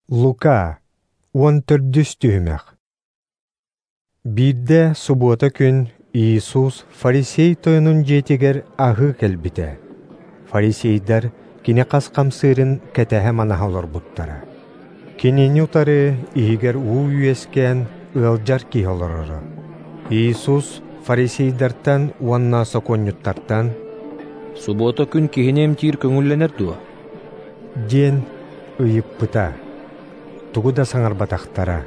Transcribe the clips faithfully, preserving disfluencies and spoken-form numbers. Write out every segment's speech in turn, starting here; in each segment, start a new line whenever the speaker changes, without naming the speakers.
Лука он төрдүс түймәк. Бирде суббота күн Иисус фарисей тойунун жетигер ағы келбите. Фарисейдар кине қасқамсырын кәтәһе манаһа олорбуттара. Кинени утары игер уу үйескен ылжар ки олорору. Иисус фарисейдартан уанна соконнюттартан
«Суббота күн кихинем тир көңүлленер дуа»
ден ыйыппыта. Тугу да саңарбатақтара.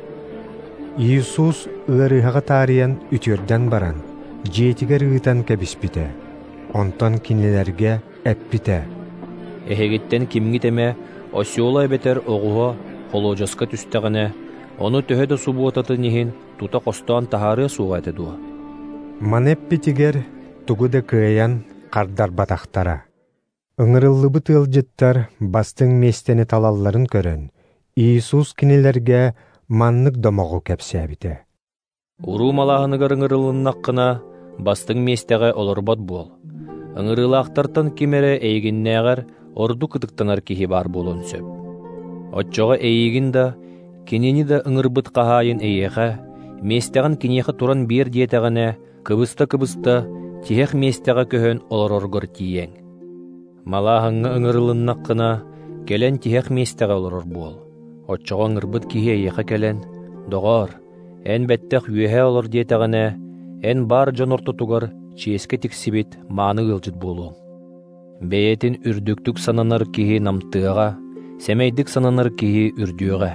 Иисус ырыһаға тарыян үтөрден баран, жетигер ыытан кәбіспите. Онтон кинелерге әппите.
Эхегеттен кимгитеме осиола бетер оғуға холожаска түстәгіне, оны төһөдө субботаты нихин тута қостан тахары суғайты дуа.
Манеппитигер тугу да кыян қардар батақтара. Ыҥырыллыбы тылжыттар бастың местени талалларын көрөн. Иисус кинелерге маннык домоғу кәпсәбите.
Уру малаһыныгар ыҥырылыннаққына бастың местеге олорбот буол. Ыҥырылаақтартан кимере эйгиннәгәр орду кытыктанар киһи бар болон сөп. Отчоға эйгин да, кинени да ыҥырбыт қаһайын эйеха, местеган кинеха туран бир диетегіне, кыбыста-кыбыста тиһех местеге көһөн олороргор тиең. Малаһыңы ыҥырылыннаққына келен тиһех местеге олорор буол. Отчоға ыҥырбыт киһи эйеха келен, доғар, эн бәттәх үөһэ олор диетегіне, эн бар дьонортотугар чиеске тиксибит мааны ылжыт буолуң. Бэйэтин үрдүктүк сананар киһи намтыаға, сэмэйдик сананар киһи үрдүөҕэ.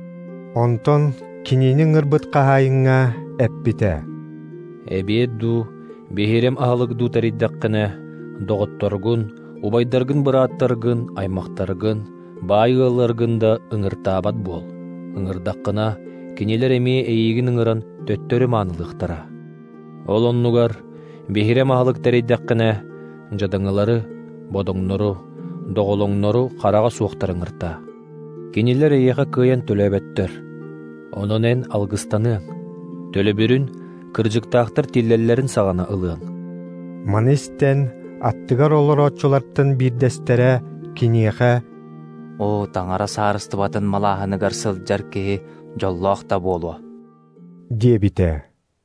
Онтон кинини ырбыт қаһайыңа әппите.
Эбиэт ду, биһирем аһылык дуу тариддаккыне, доҕотторгун, убайдаргын бырааттаргын, аймактаргын, баайыалларгын да ыҥыртаабат буол. Ыҥырдаккына кинилер эми эйигин ыҥыран төттөрү маанылыктара. Ол оннугар биһирем аһылык тариддаккыне, жадаңылары, бодоңнору, доголоңнору харага суохтар ыҥырта. Кинилер эйеха кыйан төлөбөттөр. Онон эн алгыстаныаң. Төлөбүрүн кырдьыктаахтар тиллеллерин саҕана ылыаң.
Манистен аттыгар олорочулартын бирдестере киниэхэ
О, таңара саарыстыбатын малаһыныгар сылдьар киһи жоллоохта буолуо
диэбите.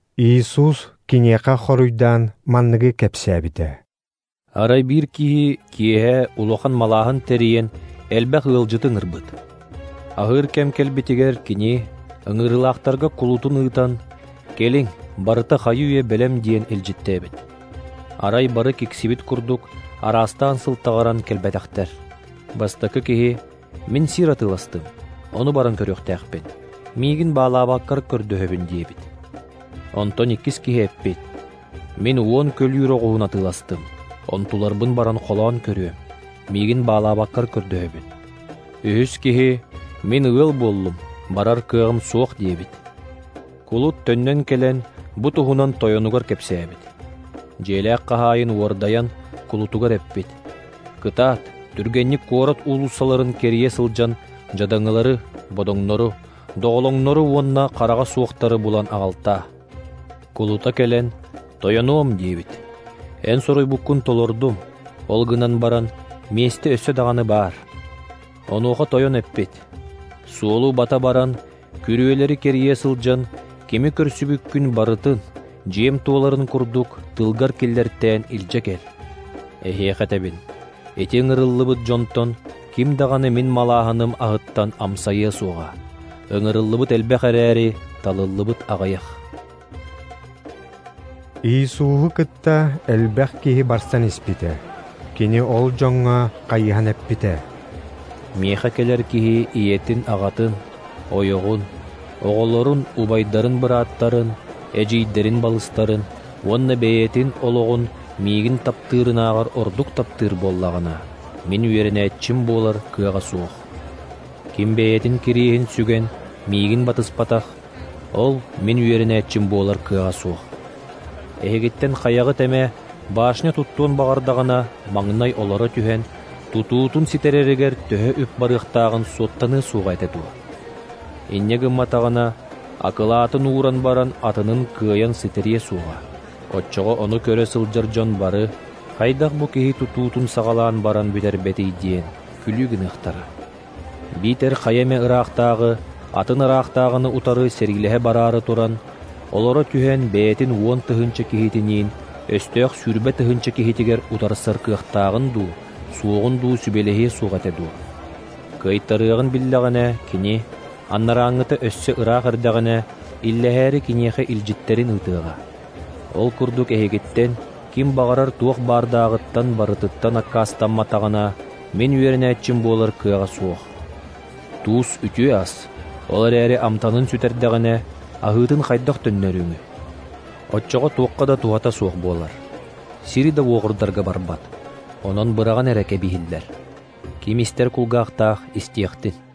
Иисус киниэхэ хоруйдан манныгы кэпсээбите.
Арай бир киһи киэһэ улахан малааһын териен элбэх ыалдьыты ыҥырбыт. Аһыыр кэм келбитигер кини ыҥырылаахтарга кулутун ыытан, келиң, барыта хайы үе белем диэн илдьиттээбит. Арай бары киксибит курдук, араастаан сылтаҕаран келбэтэхтэр. Бастакы киһи, мин сир атыластым, ону баран көрүөхтээхпин. Миигин баалаабааккар көрдөһөбүн диэбит. Онтон иккис киһи эппит. Мин уон көлүүр оҕуун атыластым, онтуларбын баран холоон көрүөм. Миигин баалаабааккар көрдөһөбүн. Үһүс киһи, мин ыал буоллум, барар кыагым суох диэбит. Кулут төннөн келен бу туһунан тойонугар кэпсээбит. Дьиэлээх хаһаайын уордайан кулутугар эппит. Кытаат, түргенник куорат улусаларын керие сылдьан жадаңылары, бодоңнору, доголоңнору уонна карага суохтары булан агалта. Кулута келен тойонуом диэбит. Эн соруйбуккун толордум, ол гынан баран месте өссө даганы бар. Онуоха тойон эппит. Суолу бата баран күрүөлери керие сылдьан кеми көрсүбүккүн барытын, жиэм туоларын курдук тылгар киллертээн илдьэ кел. Эхиэхэтэбин, эти ыҥырыллыбыт дьонтон ким даганы мин малааһыным аһыттан амсайыа суоҕа. Ыҥырыллыбыт элбэх эрээри, талыллыбыт аҕайах.
Иисуһу кытта элбэх киһи барсан испите. Кини ол жоҥҥа хайыһан эппите.
Миэхэ келер киһи ийэтин аҕатын, ойоҕун, оҕолорун убайдарын бырааттарын, эдьиийдэрин балыстарын, уонна бэйэтин олоҕун миигин таптыырынааҕар ордук таптыыр буоллаҕына, мин үөрэнээччим буолар кыаҕа суох. Ким бэйэтин кирииһин сүген миигин батыспатах, ол мин үөрэнээччим буолар кыаҕа суох. Эһигиттен хайагы тэмэ баашня туттуон баҕардағына маҥнай олоро түһэн, тутуутун ситереригер төһө үп барыахтааҕын суоттаны суuҕайта дуо. Инне гымматаҕына акылаатын ууран баран атынын кыайан ситерие суuҕа. Отчоҕо ону көрө сылдьар дьон бары, хайдах бу киһи тутуутун саҕалаан баран бүтербетий диэн күлүү гыныахтара. Битер хайеме ыраақтағы, атын ыраақтағыны утары сергілеhe барары туран, олоро түһен бәйтін уон тыһынчы кихитинин, өстөөх сүрбе тыһынчы кихитигер утарсыр кыахтаагын дуу, суоғын дуу сүбелеһи суғате дуу. Кыйттарыағын биллағына кини, аннараңыты өссө ыраақ ырдағына, иллэһээри киниэхэ илжиттерин ытыға. Ол курдук эһигиттен, ким бағарар туох бардаагыттан барытыттан аккаастамматағына, мен үерінәтчим болар кыаға суох. Туус үтү ас, олар әрі амтанын сүтердәғіне, ахытын хайдақ төннөрүңі. Отчоға туаққа да туата суох болар. Сири да оғырдарға барбат. Онон быраған әрәке бихиллер. Ким истер кулгақтақ истияқтын.